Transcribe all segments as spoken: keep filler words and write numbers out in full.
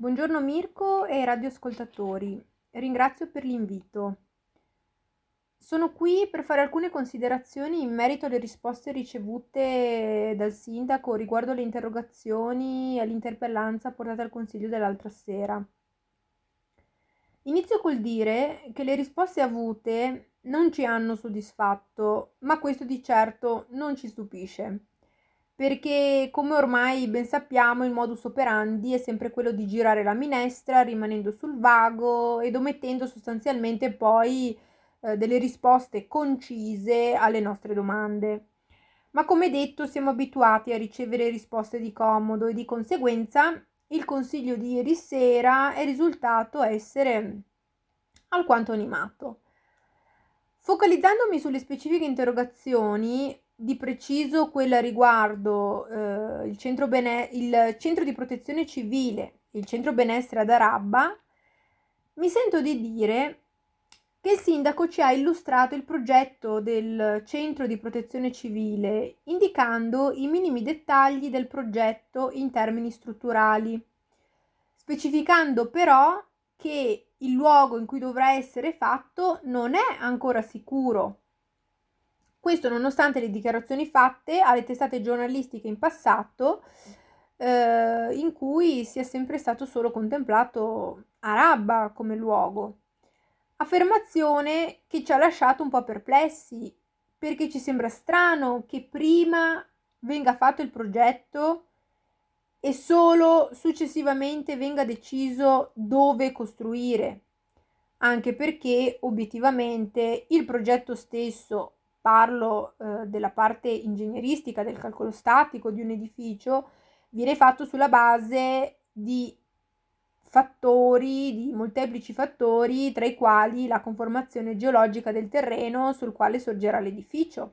Buongiorno Mirko e radioascoltatori, ringrazio per l'invito. Sono qui per fare alcune considerazioni in merito alle risposte ricevute dal sindaco riguardo le interrogazioni e all'interpellanza portata al Consiglio dell'altra sera. Inizio col dire che le risposte avute non ci hanno soddisfatto, ma questo di certo non ci stupisce. Perché, come ormai ben sappiamo, il modus operandi è sempre quello di girare la minestra rimanendo sul vago ed omettendo sostanzialmente poi eh, delle risposte concise alle nostre domande. Ma come detto, siamo abituati a ricevere risposte di comodo e di conseguenza il consiglio di ieri sera è risultato essere alquanto animato. Focalizzandomi sulle specifiche interrogazioni, di preciso quella riguardo eh, il, centro bene- il centro di protezione civile, il centro benessere ad Arabba, mi sento di dire che il sindaco ci ha illustrato il progetto del centro di protezione civile, indicando i minimi dettagli del progetto in termini strutturali, specificando però che il luogo in cui dovrà essere fatto non è ancora sicuro. Questo nonostante le dichiarazioni fatte alle testate giornalistiche in passato, eh, in cui sia sempre stato solo contemplato Arabba come luogo. Affermazione che ci ha lasciato un po' perplessi, perché ci sembra strano che prima venga fatto il progetto e solo successivamente venga deciso dove costruire, anche perché obiettivamente il progetto stesso, parlo eh, della parte ingegneristica del calcolo statico di un edificio, viene fatto sulla base di fattori, di molteplici fattori, tra i quali la conformazione geologica del terreno sul quale sorgerà l'edificio.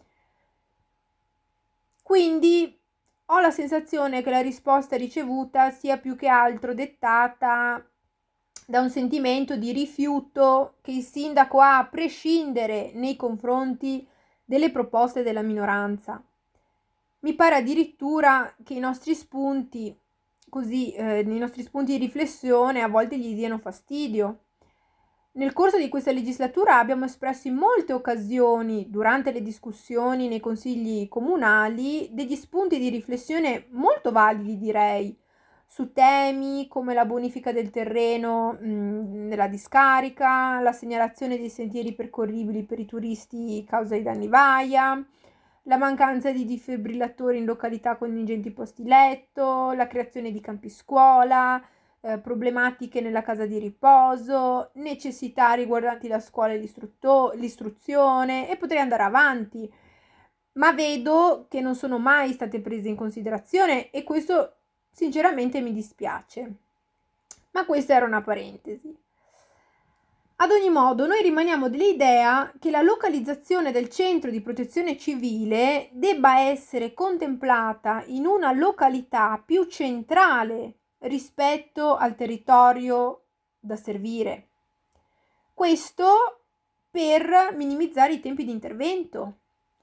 Quindi ho la sensazione che la risposta ricevuta sia più che altro dettata da un sentimento di rifiuto che il sindaco ha a prescindere nei confronti delle proposte della minoranza. Mi pare addirittura che i nostri spunti, così, eh, i nostri spunti di riflessione a volte gli diano fastidio. Nel corso di questa legislatura abbiamo espresso in molte occasioni, durante le discussioni nei consigli comunali, degli spunti di riflessione molto validi, direi, su temi come la bonifica del terreno mh, nella discarica, la segnalazione dei sentieri percorribili per i turisti causa i danni vaia, la mancanza di defibrillatori in località con ingenti posti letto, la creazione di campi scuola, eh, problematiche nella casa di riposo, necessità riguardanti la scuola e l'istruzione, e potrei andare avanti. Ma vedo che non sono mai state prese in considerazione e questo sinceramente mi dispiace. Ma questa era una parentesi. Ad ogni modo, noi rimaniamo dell'idea che la localizzazione del centro di protezione civile debba essere contemplata in una località più centrale rispetto al territorio da servire. Questo per minimizzare i tempi di intervento.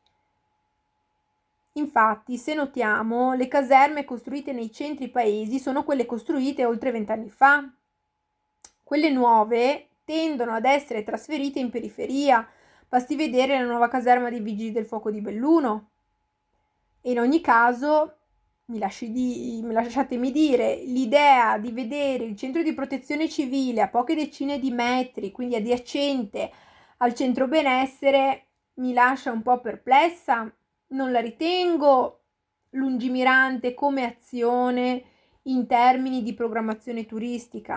Infatti, se notiamo, le caserme costruite nei centri paesi sono quelle costruite oltre vent'anni fa. Quelle nuove tendono ad essere trasferite in periferia, basti vedere la nuova caserma dei Vigili del Fuoco di Belluno. E in ogni caso, mi, lasci di, mi lasciatemi dire, l'idea di vedere il centro di protezione civile a poche decine di metri, quindi adiacente al centro benessere, mi lascia un po' perplessa. Non la ritengo lungimirante come azione in termini di programmazione turistica.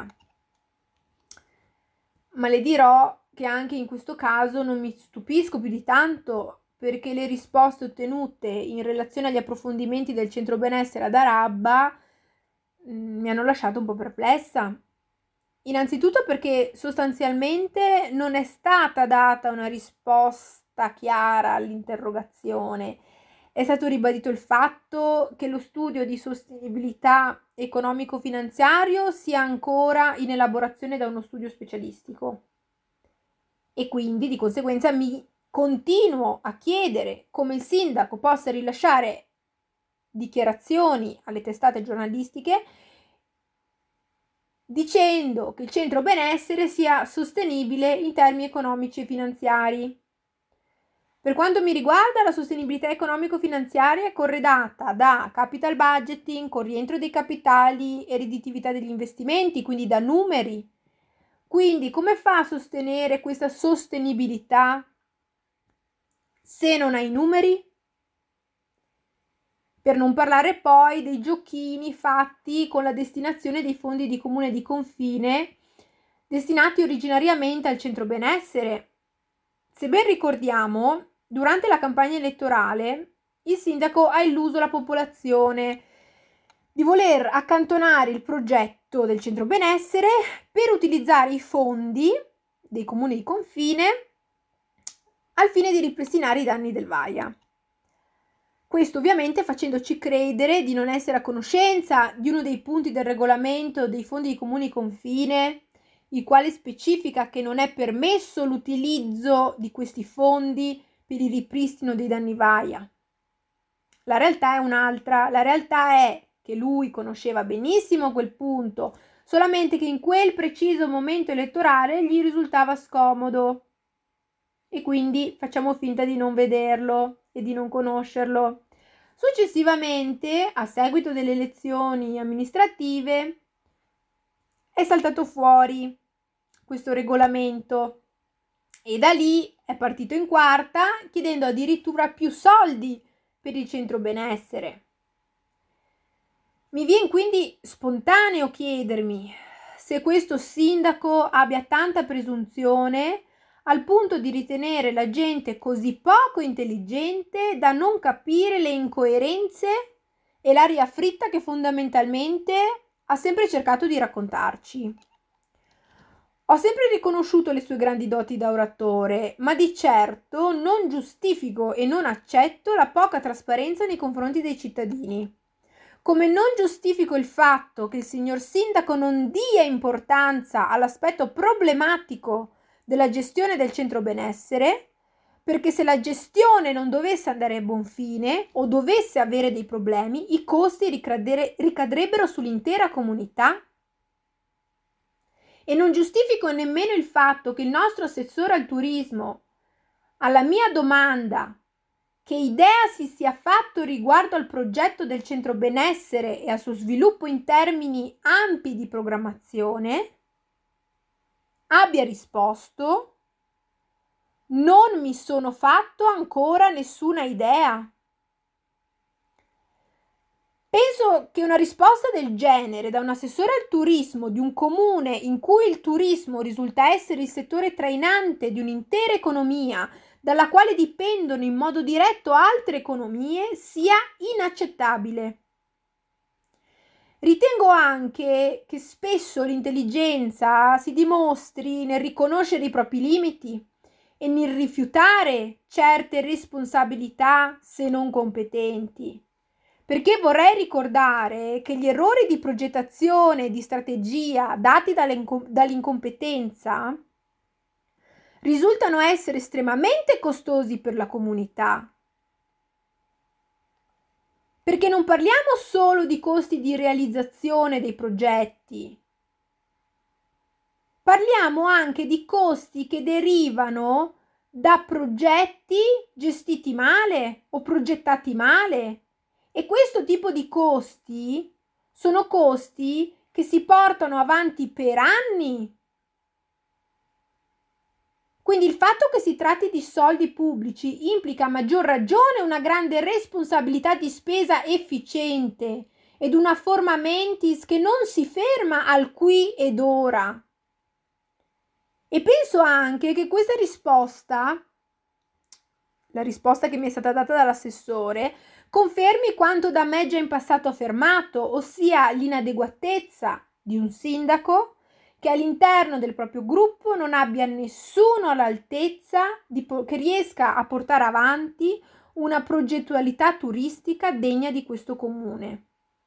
Ma le dirò che anche in questo caso non mi stupisco più di tanto, perché le risposte ottenute in relazione agli approfondimenti del centro benessere ad Arabba mh, mi hanno lasciato un po' perplessa. Innanzitutto perché sostanzialmente non è stata data una risposta chiara all'interrogazione. È stato ribadito il fatto che lo studio di sostenibilità economico-finanziario sia ancora in elaborazione da uno studio specialistico e quindi di conseguenza mi continuo a chiedere come il sindaco possa rilasciare dichiarazioni alle testate giornalistiche dicendo che il centro benessere sia sostenibile in termini economici e finanziari. Per quanto mi riguarda, la sostenibilità economico-finanziaria è corredata da capital budgeting, con rientro dei capitali e redditività degli investimenti, quindi da numeri. Quindi come fa a sostenere questa sostenibilità se non hai numeri? Per non parlare poi dei giochini fatti con la destinazione dei fondi di comune di confine destinati originariamente al centro benessere. Se ben ricordiamo, durante la campagna elettorale il sindaco ha illuso la popolazione di voler accantonare il progetto del centro benessere per utilizzare i fondi dei comuni di confine al fine di ripristinare i danni del Vaia. Questo ovviamente facendoci credere di non essere a conoscenza di uno dei punti del regolamento dei fondi di comuni confine, il quale specifica che non è permesso l'utilizzo di questi fondi per il ripristino dei danni Vaia. La realtà è un'altra, la realtà è che lui conosceva benissimo quel punto, solamente che in quel preciso momento elettorale gli risultava scomodo e quindi facciamo finta di non vederlo e di non conoscerlo. Successivamente, a seguito delle elezioni amministrative, è saltato fuori questo regolamento e da lì è partito in quarta chiedendo addirittura più soldi per il centro benessere. Mi viene quindi spontaneo chiedermi se questo sindaco abbia tanta presunzione al punto di ritenere la gente così poco intelligente da non capire le incoerenze e l'aria fritta che fondamentalmente ha sempre cercato di raccontarci. Ho sempre riconosciuto le sue grandi doti da oratore, ma di certo non giustifico e non accetto la poca trasparenza nei confronti dei cittadini. Come non giustifico il fatto che il signor sindaco non dia importanza all'aspetto problematico della gestione del centro benessere, perché se la gestione non dovesse andare a buon fine o dovesse avere dei problemi, i costi ricadrebbero sull'intera comunità. E non giustifico nemmeno il fatto che il nostro assessore al turismo, alla mia domanda che idea si sia fatto riguardo al progetto del centro benessere e al suo sviluppo in termini ampi di programmazione, abbia risposto: non mi sono fatto ancora nessuna idea. Penso che una risposta del genere da un assessore al turismo di un comune in cui il turismo risulta essere il settore trainante di un'intera economia dalla quale dipendono in modo diretto altre economie sia inaccettabile. Ritengo anche che spesso l'intelligenza si dimostri nel riconoscere i propri limiti e nel rifiutare certe responsabilità se non competenti. Perché vorrei ricordare che gli errori di progettazione e di strategia dati dall'incompetenza risultano essere estremamente costosi per la comunità. Perché non parliamo solo di costi di realizzazione dei progetti, parliamo anche di costi che derivano da progetti gestiti male o progettati male. E questo tipo di costi sono costi che si portano avanti per anni. Quindi il fatto che si tratti di soldi pubblici implica a maggior ragione una grande responsabilità di spesa efficiente ed una forma mentis che non si ferma al qui ed ora. E penso anche che questa risposta, la risposta che mi è stata data dall'assessore, confermi quanto da me già in passato affermato, ossia l'inadeguatezza di un sindaco che all'interno del proprio gruppo non abbia nessuno all'altezza di po- che riesca a portare avanti una progettualità turistica degna di questo comune.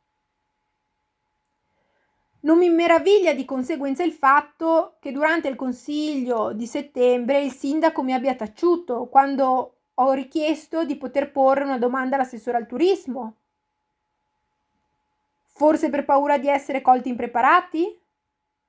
Non mi meraviglia di conseguenza il fatto che durante il consiglio di settembre il sindaco mi abbia taciuto quando ho richiesto di poter porre una domanda all'assessore al turismo. Forse per paura di essere colti impreparati?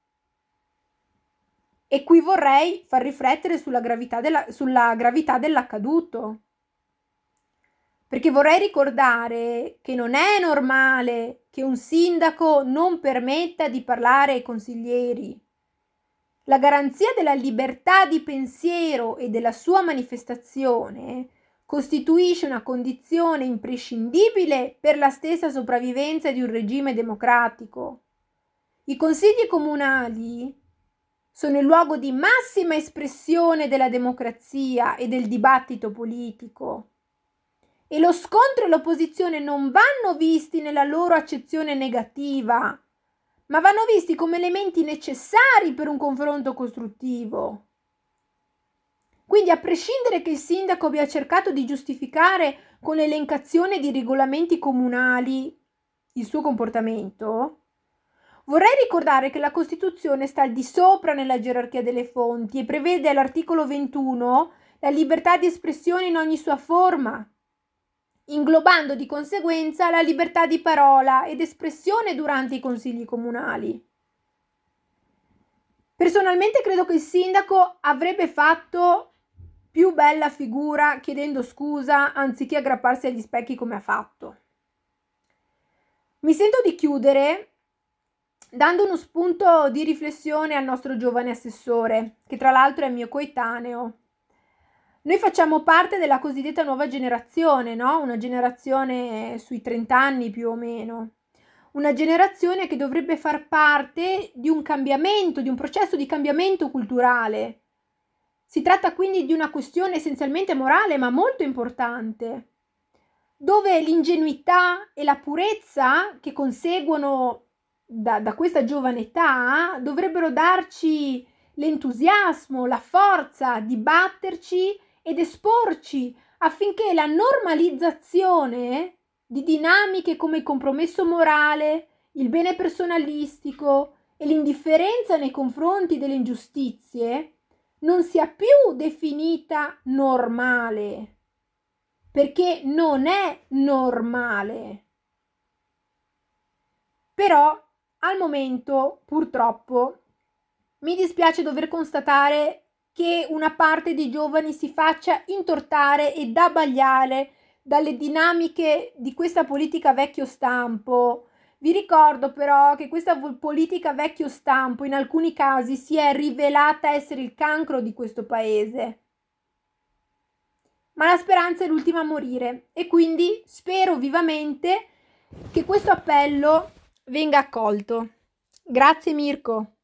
E qui vorrei far riflettere sulla gravità, della, sulla gravità dell'accaduto. Perché vorrei ricordare che non è normale che un sindaco non permetta di parlare ai consiglieri. La garanzia della libertà di pensiero e della sua manifestazione costituisce una condizione imprescindibile per la stessa sopravvivenza di un regime democratico. I consigli comunali sono il luogo di massima espressione della democrazia e del dibattito politico. E lo scontro e l'opposizione non vanno visti nella loro accezione negativa, ma vanno visti come elementi necessari per un confronto costruttivo. Quindi, a prescindere che il sindaco abbia cercato di giustificare con l'elencazione di regolamenti comunali il suo comportamento, vorrei ricordare che la Costituzione sta al di sopra nella gerarchia delle fonti e prevede all'articolo ventuno la libertà di espressione in ogni sua forma, inglobando di conseguenza la libertà di parola ed espressione durante i consigli comunali. Personalmente credo che il sindaco avrebbe fatto più bella figura chiedendo scusa anziché aggrapparsi agli specchi come ha fatto. Mi sento di chiudere dando uno spunto di riflessione al nostro giovane assessore, che tra l'altro è mio coetaneo. Noi facciamo parte della cosiddetta nuova generazione, no? Una generazione sui trenta anni più o meno. Una generazione che dovrebbe far parte di un cambiamento, di un processo di cambiamento culturale. Si tratta quindi di una questione essenzialmente morale, ma molto importante, dove l'ingenuità e la purezza che conseguono da, da questa giovane età dovrebbero darci l'entusiasmo, la forza di batterci ed esporci affinché la normalizzazione di dinamiche come il compromesso morale, il bene personalistico e l'indifferenza nei confronti delle ingiustizie non sia più definita normale, perché non è normale. Però al momento, purtroppo, mi dispiace dover constatare che una parte dei giovani si faccia intortare ed abbagliare dalle dinamiche di questa politica vecchio stampo. Vi ricordo però che questa politica vecchio stampo in alcuni casi si è rivelata essere il cancro di questo paese. Ma la speranza è l'ultima a morire e quindi spero vivamente che questo appello venga accolto. Grazie Mirko.